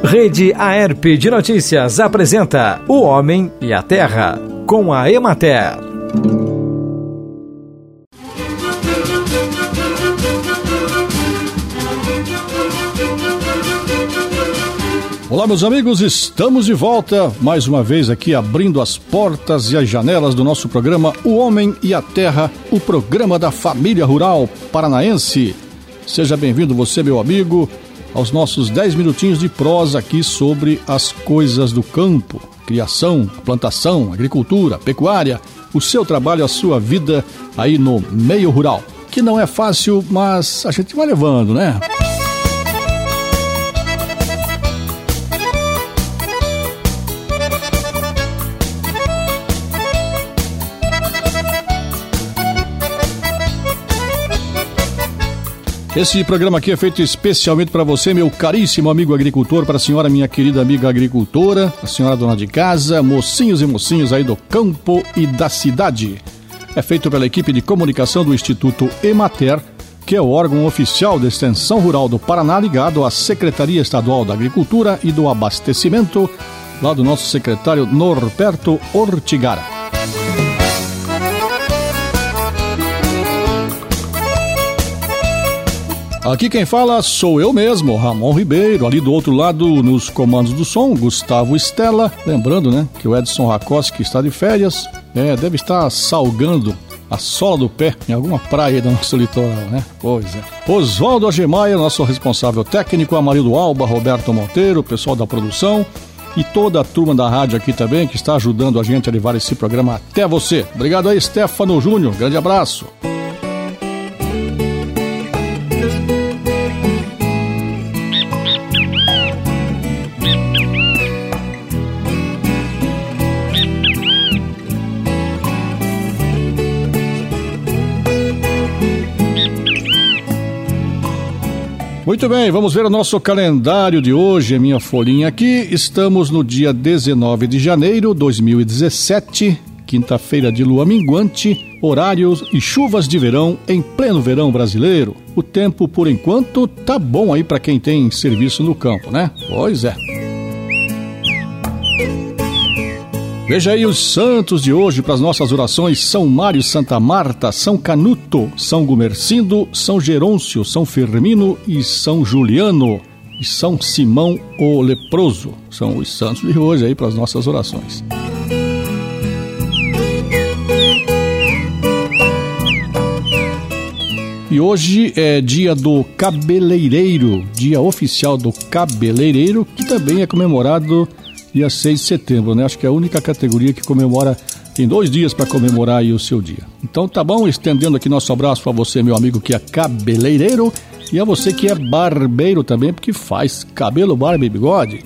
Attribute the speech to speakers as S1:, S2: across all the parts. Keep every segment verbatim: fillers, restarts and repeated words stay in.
S1: Rede Aerp de Notícias apresenta O Homem e a Terra, com a Emater.
S2: Olá, meus amigos, estamos de volta, mais uma vez aqui abrindo as portas e as janelas do nosso programa O Homem e a Terra, o programa da família rural paranaense. Seja bem-vindo você, meu amigo, aos nossos dez minutinhos de prosa aqui sobre as coisas do campo, criação, plantação, agricultura, pecuária, o seu trabalho, a sua vida aí no meio rural, que não é fácil, mas a gente vai levando, né? Esse programa aqui é feito especialmente para você, meu caríssimo amigo agricultor, para a senhora, minha querida amiga agricultora, a senhora dona de casa, mocinhos e mocinhos aí do campo e da cidade. É feito pela equipe de comunicação do Instituto Emater, que é o órgão oficial da Extensão Rural do Paraná, ligado à Secretaria Estadual da Agricultura e do Abastecimento, lá do nosso secretário Norberto Ortigara. Aqui quem fala sou eu mesmo, Ramon Ribeiro, ali do outro lado, nos comandos do som, Gustavo Stella. Lembrando, né, que o Edson Rakoski está de férias, é, deve estar salgando a sola do pé em alguma praia do nosso litoral, né? Pois é. Oswaldo Agemaia, nosso responsável técnico, Amarildo Alba, Roberto Monteiro, pessoal da produção e toda a turma da rádio aqui também, que está ajudando a gente a levar esse programa até você. Obrigado aí, Stefano Júnior, grande abraço. Muito bem, vamos ver o nosso calendário de hoje, a minha folhinha aqui. Estamos no dia dezenove de janeiro de dois mil e dezessete, quinta-feira de lua minguante, horários e chuvas de verão em pleno verão brasileiro. O tempo, por enquanto, tá bom aí para quem tem serviço no campo, né? Pois é. Veja aí os santos de hoje para as nossas orações: São Mário, Santa Marta, São Canuto, São Gumercindo, São Gerôncio, São Firmino e São Juliano e São Simão o Leproso. São os santos de hoje aí para as nossas orações. E hoje é dia do cabeleireiro, dia oficial do cabeleireiro, que também é comemorado dia seis de setembro, né? Acho que é a única categoria que comemora, tem dois dias para comemorar aí o seu dia. Então tá bom, estendendo aqui nosso abraço para você, meu amigo, que é cabeleireiro, e a você que é barbeiro também, porque faz cabelo, barba e bigode.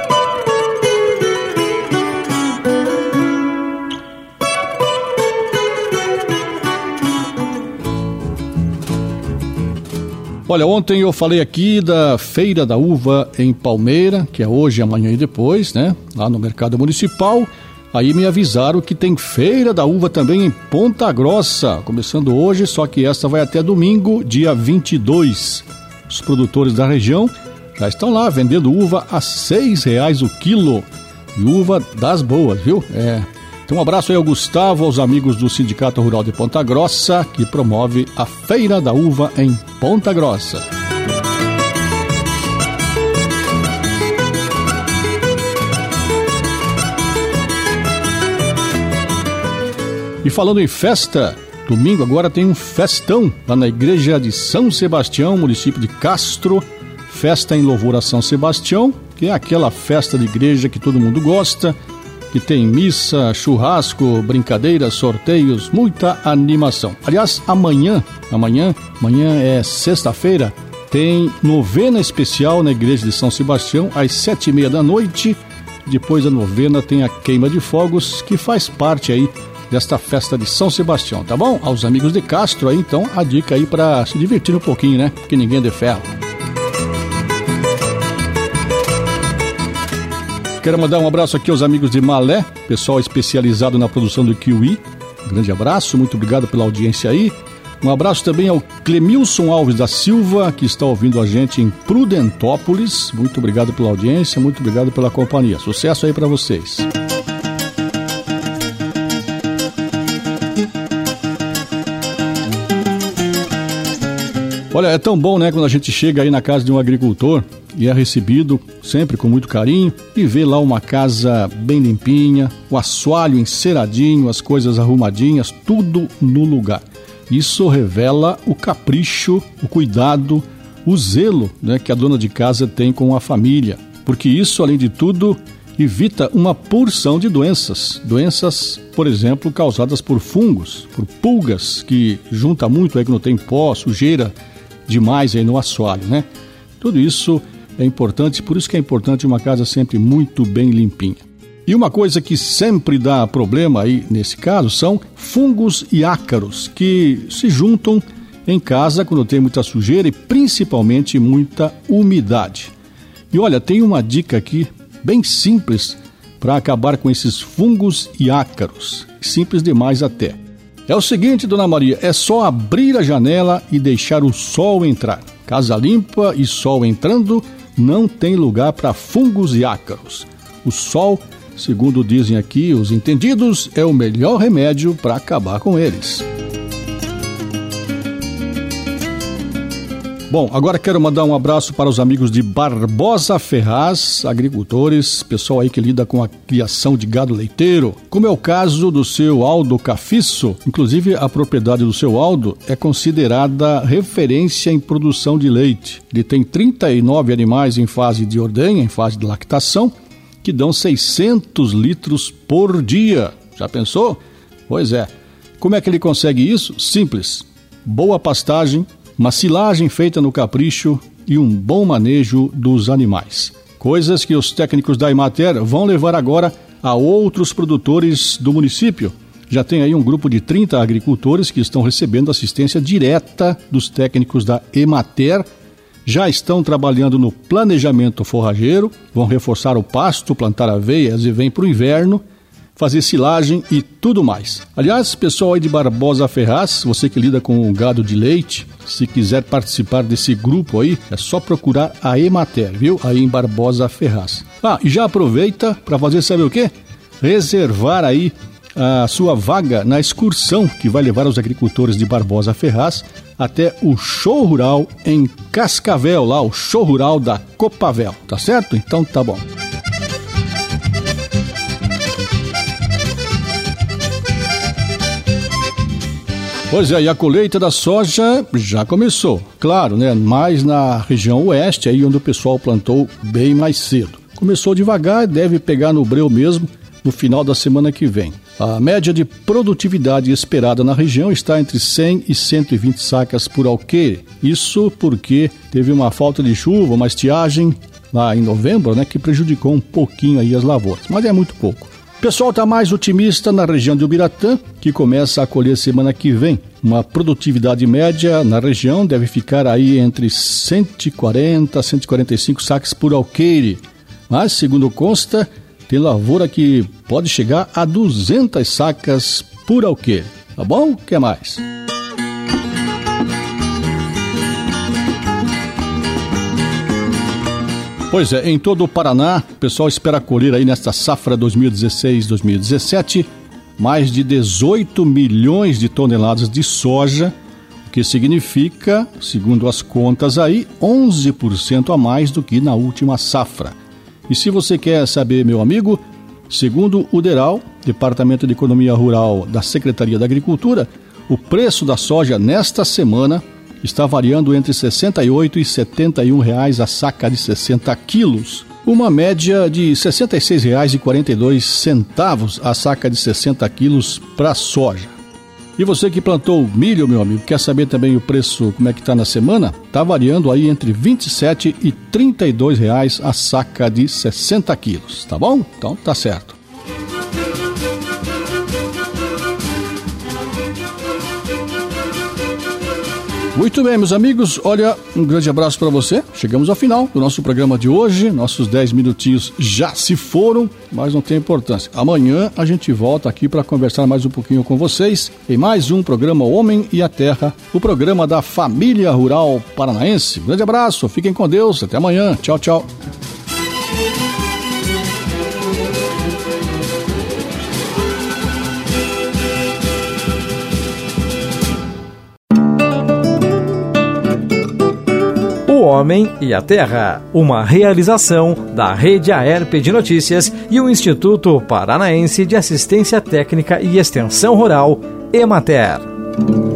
S2: Olha, ontem eu falei aqui da Feira da Uva em Palmeira, que é hoje, amanhã e depois, né? Lá no Mercado Municipal. Aí me avisaram que tem Feira da Uva também em Ponta Grossa, começando hoje, só que essa vai até domingo, dia vinte e dois. Os produtores da região já estão lá vendendo uva a seis reais o quilo. E uva das boas, viu? É. Então um abraço aí ao Gustavo, aos amigos do Sindicato Rural de Ponta Grossa, que promove a Feira da Uva em Ponta Grossa. E falando em festa, domingo agora tem um festão lá na Igreja de São Sebastião, município de Castro. Festa em louvor a São Sebastião, que é aquela festa de igreja que todo mundo gosta, que tem missa, churrasco, brincadeiras, sorteios, muita animação. Aliás, amanhã, amanhã, amanhã é sexta-feira, tem novena especial na Igreja de São Sebastião, às sete e meia da noite. Depois da novena tem a queima de fogos, que faz parte aí desta festa de São Sebastião, tá bom? Aos amigos de Castro aí, então, a dica aí para se divertir um pouquinho, né? Porque ninguém é de ferro. Quero mandar um abraço aqui aos amigos de Malé, pessoal especializado na produção do kiwi. Um grande abraço, muito obrigado pela audiência aí. Um abraço também ao Clemilson Alves da Silva, que está ouvindo a gente em Prudentópolis. Muito obrigado pela audiência, muito obrigado pela companhia. Sucesso aí para vocês. Olha, é tão bom, né, quando a gente chega aí na casa de um agricultor e é recebido sempre com muito carinho e vê lá uma casa bem limpinha, o assoalho enceradinho, as coisas arrumadinhas, tudo no lugar. Isso revela o capricho, o cuidado, o zelo, né, que a dona de casa tem com a família. Porque isso, além de tudo, evita uma porção de doenças. Doenças, por exemplo, causadas por fungos, por pulgas, que junta muito aí quando tem pó, sujeira demais aí no assoalho, né? Tudo isso é importante, por isso que é importante uma casa sempre muito bem limpinha. E uma coisa que sempre dá problema aí nesse caso são fungos e ácaros, que se juntam em casa quando tem muita sujeira e principalmente muita umidade. E olha, tem uma dica aqui bem simples para acabar com esses fungos e ácaros, simples demais até. É o seguinte, dona Maria, é só abrir a janela e deixar o sol entrar. Casa limpa e sol entrando, não tem lugar para fungos e ácaros. O sol, segundo dizem aqui os entendidos, é o melhor remédio para acabar com eles. Bom, agora quero mandar um abraço para os amigos de Barbosa Ferraz, agricultores, pessoal aí que lida com a criação de gado leiteiro, como é o caso do seu Aldo Cafisso. Inclusive, a propriedade do seu Aldo é considerada referência em produção de leite. Ele tem trinta e nove animais em fase de ordenha, em fase de lactação, que dão seiscentos litros por dia. Já pensou? Pois é. Como é que ele consegue isso? Simples. Boa pastagem, uma silagem feita no capricho e um bom manejo dos animais. Coisas que os técnicos da Emater vão levar agora a outros produtores do município. Já tem aí um grupo de trinta agricultores que estão recebendo assistência direta dos técnicos da Emater. Já estão trabalhando no planejamento forrageiro, vão reforçar o pasto, plantar aveias e vem para o inverno fazer silagem e tudo mais. Aliás, pessoal aí de Barbosa Ferraz, você que lida com gado de leite, se quiser participar desse grupo aí, é só procurar a Emater, viu? Aí em Barbosa Ferraz. Ah, e já aproveita para fazer, sabe o quê? Reservar aí a sua vaga na excursão que vai levar os agricultores de Barbosa Ferraz até o show rural em Cascavel, lá o show rural da Copavel, tá certo? Então tá bom. Pois é, e a colheita da soja já começou, claro, né? Mais na região oeste, aí onde o pessoal plantou bem mais cedo. Começou devagar, deve pegar no breu mesmo no final da semana que vem. A média de produtividade esperada na região está entre cem e cento e vinte sacas por alqueire. Isso porque teve uma falta de chuva, uma estiagem lá em novembro, né, que prejudicou um pouquinho aí as lavouras, mas é muito pouco. O pessoal está mais otimista na região de Ubiratã, que começa a colher semana que vem. Uma produtividade média na região deve ficar aí entre cento e quarenta a cento e quarenta e cinco sacas por alqueire. Mas, segundo consta, tem lavoura que pode chegar a duzentas sacas por alqueire. Tá bom? O que mais? Pois é, em todo o Paraná, o pessoal espera colher aí nesta safra dois mil e dezesseis dois mil e dezessete mais de dezoito milhões de toneladas de soja, o que significa, segundo as contas aí, onze por cento a mais do que na última safra. E se você quer saber, meu amigo, segundo o DERAL, Departamento de Economia Rural da Secretaria da Agricultura, o preço da soja nesta semana está variando entre sessenta e oito e setenta e um reais a saca de sessenta quilos, uma média de sessenta e seis reais e quarenta e dois centavos a saca de sessenta quilos para soja. E você que plantou milho, meu amigo, quer saber também o preço, como é que está na semana? Está variando aí entre vinte e sete e trinta e dois reais a saca de sessenta quilos, tá bom? Então tá certo. Muito bem, meus amigos, olha, um grande abraço para você. Chegamos ao final do nosso programa de hoje. Nossos dez minutinhos já se foram, mas não tem importância. Amanhã a gente volta aqui para conversar mais um pouquinho com vocês em mais um programa Homem e a Terra, o programa da família rural paranaense. Um grande abraço, fiquem com Deus, até amanhã. Tchau, tchau.
S1: O Homem e a Terra, uma realização da Rede Aerp de Notícias e o Instituto Paranaense de Assistência Técnica e Extensão Rural, Emater.